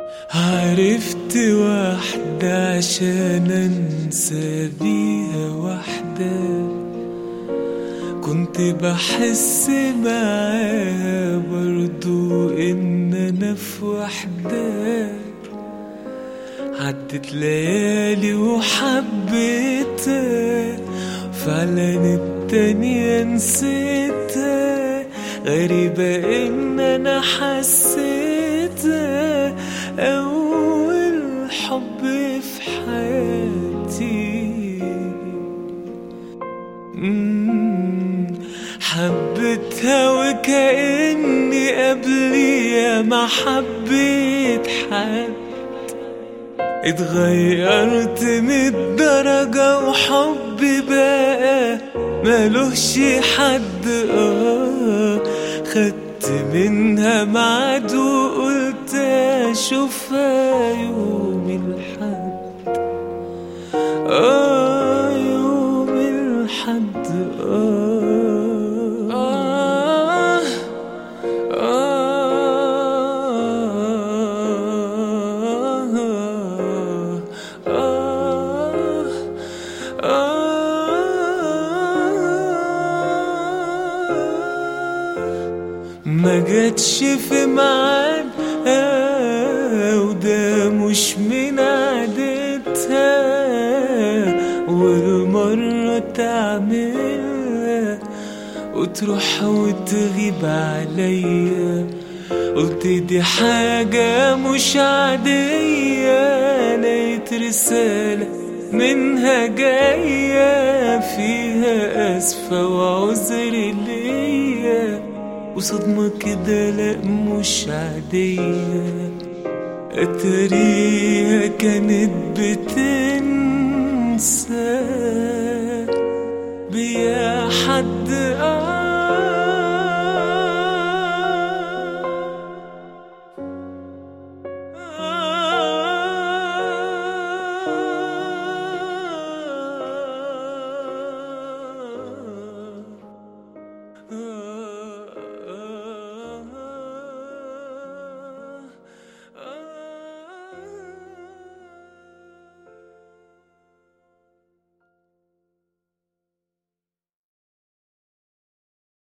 عرفت واحدة عشان انسى بيها واحدة، كنت بحس معاها برضو ان انا في وحدة. عدت ليالي وحبيتها، فعلا التانية نسيتها. غريبة ان انا حسيتها اول حب في حياتي. حبيتها وكأني قبليها ما حبيت حد. اتغيرت 100 درجة وحبي بقى ملوش حد. خدت منها ميعاد وقلت اشوفها يوم الحد. يوم الحد. ما جاتش في ميعاد، وده مش من عادتها. والمرة تعملها وتروح وتغيب عليا. قلت دي حاجة مش عادية، لقيت رسالة منها جاية فيها أسفة وعذر ليا. وصدمة كده لأ مش عادية، أتاريها كانت بتنسى بيا حد